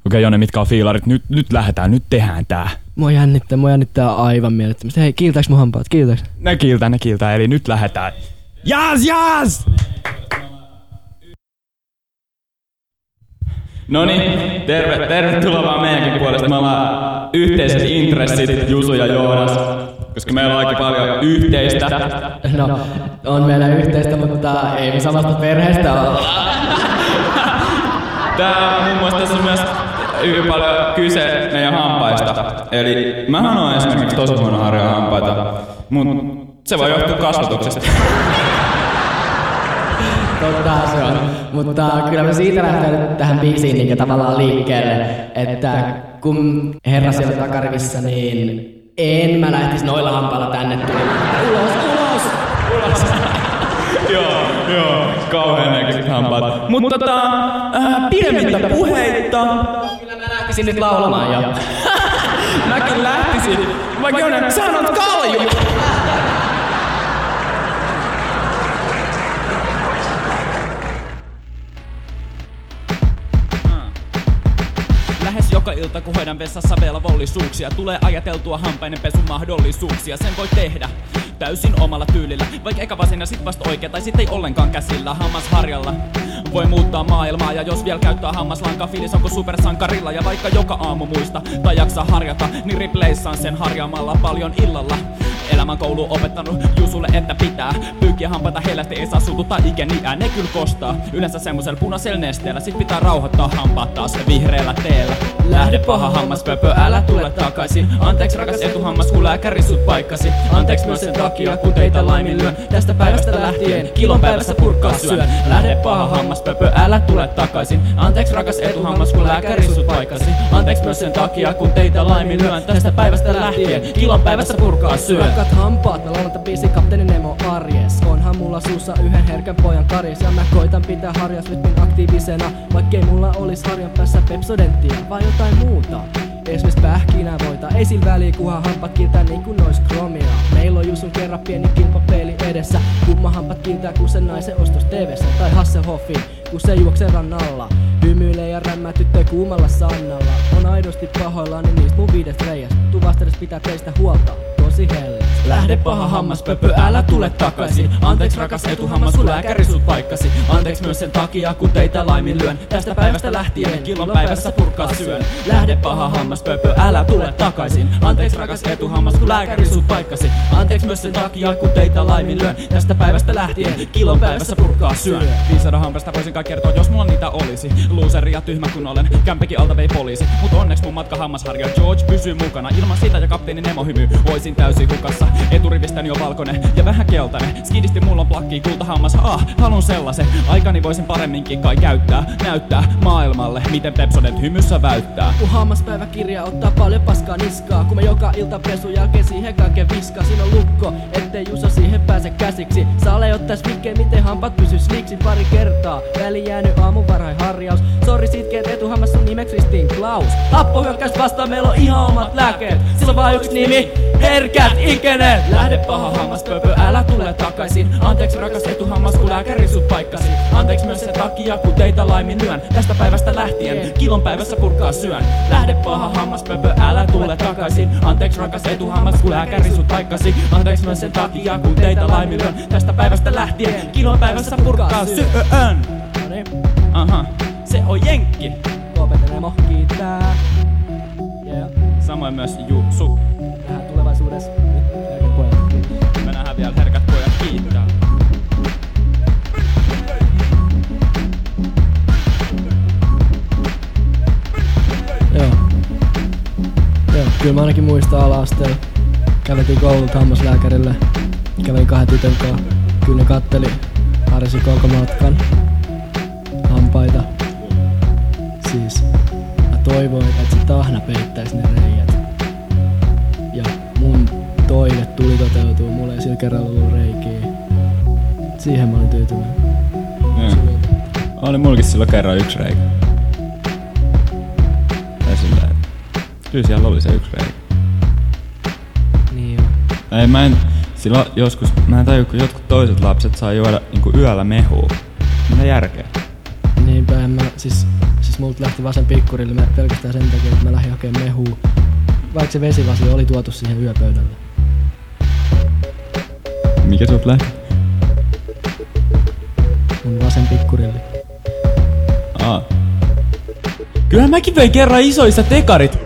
Okei, Jone, mitkä on fiilarit? Nyt lähdetään, nyt tehdään tää. Mua jännittää aivan mielettömästi. Hei, kiiltääks mun hampaat? Kiiltääks? Ne kiiltää, eli nyt lähdetään. Jaas! Noniin, tervetuloa vaan meidänkin puolesta. Me ollaan yhteiset intressit, Jusu ja Joonas, koska meillä on aika paljon yhteistä. No, on meillä yhteistä, mutta ei me samasta perheestä olla. Tää muun muassa tässä on myös hyvin paljon kyse meidän hampaista. Eli mähän oon esimerkiksi tosi huono harjoa hampaita, mut se voi johtua kasvatuksesta. Totta se on, mutta kyllä me siitä lähdetään tähän biisiin niin tavallaan liikkeelle, että kun herra siellä takarivissä, niin en mä lähtis noilla hampailla tänne tulemaan. Ulos! Joo, kauhean näköiset hampaat. Mutta pidemmittä puheitta. Kyllä mä lähtisin nyt laulamaan jo. Mäkin lähtisin. Vaikka Jone, sä on kalju! Lähes joka ilta, kun hoidan vessassa velvollisuuksia, tulee ajateltua hampainen pesun mahdollisuuksia. Sen voi tehdä täysin omalla tyylillä, vaikka eka vasen ja sit vasta oikea, tai sit ei ollenkaan käsillä. Hammasharjalla voi muuttaa maailmaa, ja jos vielä käyttää hammaslankaa, fiilis onko supersankarilla. Ja vaikka joka aamu muista tai jaksaa harjata, niin replayssaan sen harjaamalla paljon illalla. Elämän koulu opettanut Jusulle, että pitää pyykiä hampaita hellästi, ei saa suututtaa ikeniä, ne kyllä kostaa. Yleensä semmosella punaisella nesteellä, sit pitää rauhoittaa hampaat taas vihreällä teellä. Lähde paha hammaspöpö, älä tule takaisin. Anteeksi rakas etuhammas, kun lääkäri sut paikkasi. Anteeksi myös sen takia, kun teitä laiminlyön. Tästä päivästä lähtien kilon päivässä purkkaa syön. Lähde paha hammaspöpö, älä tule takaisin. Anteeksi rakas etuhammas, kun lääkäri sut paikkasi. Anteeksi myös sen takia, kun teitä laiminlyön. Tästä päivästä lähtien kilon päivässä purkkaa syön. Rakat hampaat, mä laulan biisi Kapteeni Nemo arjes. Onhan mulla suussa yhden herkän pojan karjes. Ja mä koitan pitää harjasrytmin aktiivisena, vaikkei mulla olis harjan päässä Pepsodenttia vai jotain muuta. Esimerkiksi pähkinävoita, ei sillä väliä kunhan hampaat kiiltää niin kuin nois kromia. Meillä on Jusun kerran pieni kilpapeili edessä. Kumma hampaat kiiltää kun sen naisen ostos TV:ssä. Tai Hasselhoffin, kun se juoksee rannalla. Hymyilee ja rämmää tyttöä kuumalla sannalla. On aidosti pahoillani niistä mun 5 reijästä. Tuvastedes pitää teistä huolta, tosi hellis. Lähde paha hammaspöpö, älä tule takaisin. Anteeksi rakas etuhammas, kun lääkäri sut paikkasi. Anteeksi myös sen takia, kun teitä laiminlyön. Tästä päivästä lähtien kilon päivässä purkkaa syön. Lähde paha hammaspöpö, älä tule takaisin. Anteeksi rakas etuhammas, kun lääkäri sut paikkasi. Anteeksi myös sen takia, kun teitä laiminlyön. Tästä päivästä lähtien kilon päivässä purkkaa syön. 500 hampasta voisin kai kertoa, jos mulla niitä olisi. Looseri ja tyhmä kun olen, kämpekin alta vei poliisi. Mut onneksi mun matka hammasharja George pysyy mukana. Ilman sitä ja kapteeni Nemo hymy, oisin täysin hukassa. Eturivistäni on valkoinen ja vähän keltainen. Skidisti mulla on plakki, kultahammas, halun sellaisen. Aikani voisin paremminkin kai näyttää maailmalle, miten Pepsodent hymyssä väyttää. Kun hammaspäiväkirja ottaa paljon paskaa niskaa, kun mä joka ilta pesun jälkeen siihen kaiken viskaa. Siinä on lukko, ettei Juso siihen pääse käsiksi. Sale ottais vikkeen, miten hampaat pysys liiksi pari kertaa. Väli jäänyt aamun varhain harjaus. Sori sitkeet etuhammas sun nimeksi ristiin Klaus. Happohyökkäys vastaan, meillä on ihan omat lääkkeet. Sillä on vaan yksi nimi, herkät ikenet. Lähde paha hammaspöpö, älä tule takaisin. Anteeksi rakas etuhammas, kun lääkäri sut paikkasi. Anteeksi myös sen takia, kun teitä laiminlyön. Tästä päivästä lähtien kilon päivässä purkkaa syön. Lähde paha hammaspöpö, älä tule takaisin. Anteeksi rakas etuhammas, kun lääkäri sut paikkasi. Anteeksi myös sen takia, kun teitä laiminlyön. Tästä päivästä lähtien kilon päivässä purkkaa syön. Aha, se on jenkki. Kapteeni Nemo kiittää. Yeah. Samoin myös Jusu. Nähdään tulevaisuudessa. Herkät pojat. Me nähdään vielä herkät pojat kiittää. Joo, kyllä mä ainakin muistan ala-asteella. Käveltiin koululta hammaslääkärille. Kävelin 2 tytön kanssa. Kyllä ne katteli, harjasi koko matkan hampaita. Siis mä toivoin, että se tahna peittäisi ne reijät. Ja mun toive tuli toteutua. Mulla ei sillä kerralla ollut reikiä. Siihen mä olin tyytyväinen. Oli mullakin silloin kerran 1 reikä. Tai silleen, kyllä siellä oli se 1 reikä. Niin jo. Ei silloin joskus, mä en tajua, kun jotkut toiset lapset saa juoda niinku yöllä mehua. Mitä järkeä? Niinpä, siis Siis multa lähti vasen pikkurille pelkästään sen takia, että mä lähdin hakemaan mehua. Vaikka se vesivasi oli tuotu siihen yöpöydälle. Mikä sut lähti? Mun vasen pikkurilli. Kyllähän mäkin vein kerran isoissa tekarit.